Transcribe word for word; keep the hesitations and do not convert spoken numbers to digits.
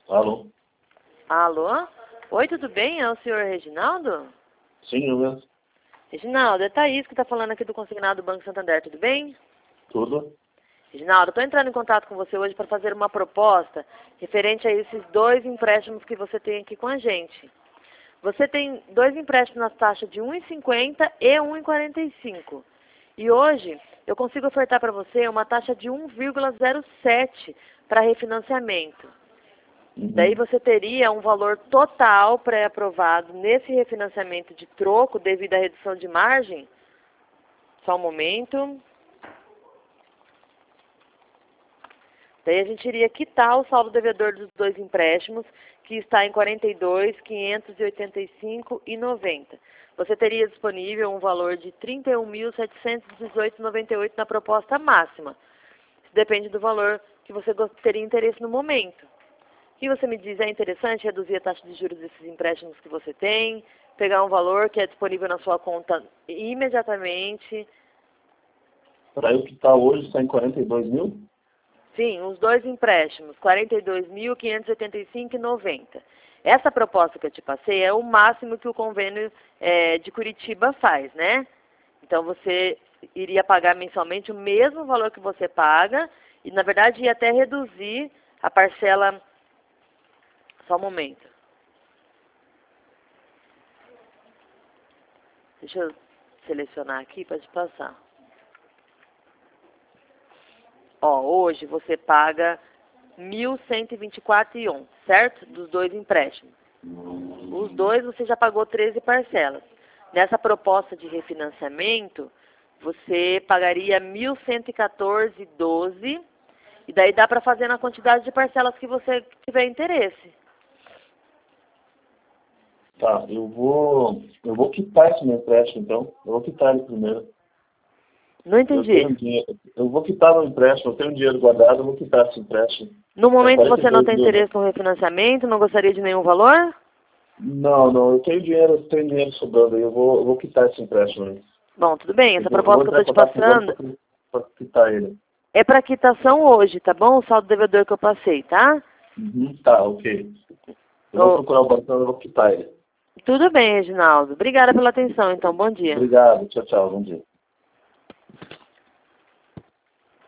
Alô? Alô? Oi, tudo bem? É o senhor Reginaldo? Sim, eu mesmo. Reginaldo, é Thaís que está falando aqui do consignado do Banco Santander, tudo bem? Tudo? Reginaldo, estou entrando em contato com você hoje para fazer uma proposta referente a esses dois empréstimos que você tem aqui com a gente. Você tem dois empréstimos na taxa de um vírgula cinquenta e um vírgula quarenta e cinco. E hoje eu consigo ofertar para você uma taxa de um vírgula zero sete para refinanciamento. Uhum. Daí você teria um valor total pré-aprovado nesse refinanciamento de troco devido à redução de margem. Só um momento. Daí a gente iria quitar o saldo devedor dos dois empréstimos, que está em quarenta e dois mil quinhentos e oitenta e cinco reais e noventa centavos. Você teria disponível um valor de trinta e um mil setecentos e dezoito reais e noventa e oito centavos na proposta máxima. Isso depende do valor que você teria interesse no momento. O que você me diz, é interessante reduzir a taxa de juros desses empréstimos que você tem, pegar um valor que é disponível na sua conta imediatamente. Para eu quitar hoje está em quarenta e dois mil? Sim, os dois empréstimos, quarenta e dois mil quinhentos e oitenta e cinco reais e noventa centavos. Essa proposta que eu te passei é o máximo que o convênio é, de Curitiba faz, né? Então você iria pagar mensalmente o mesmo valor que você paga e, na verdade, ia até reduzir a parcela. Só um momento. Deixa eu selecionar aqui para te passar. Ó, hoje você paga mil cento e vinte e quatro reais e onze centavos, certo? Dos dois empréstimos. Os dois você já pagou treze parcelas. Nessa proposta de refinanciamento, você pagaria mil cento e quatorze reais e doze centavos e daí dá para fazer na quantidade de parcelas que você tiver interesse. Tá, eu vou, eu vou quitar esse meu empréstimo, então. Eu vou quitar ele primeiro. Não Eu, entendi. tenho dinheiro, eu vou quitar meu empréstimo, eu tenho dinheiro guardado, eu vou quitar esse empréstimo. No momento É você não tem quarenta e dois mil, né? interesse no refinanciamento, não gostaria de nenhum valor? Não, não, eu tenho dinheiro, eu tenho dinheiro sobrando aí, eu vou, eu vou quitar esse empréstimo aí. Bom, tudo bem. Eu Essa vou, eu vou proposta que eu entrar em estou te contato com o passando banco para quitar ele. é para quitação hoje, tá bom? O saldo devedor que eu passei, tá? Uhum, tá, ok. Eu vou Ô, procurar o banco, eu vou quitar ele. tudo bem, Reginaldo. Obrigada pela atenção, então. Bom dia. Obrigado, tchau, tchau, bom dia.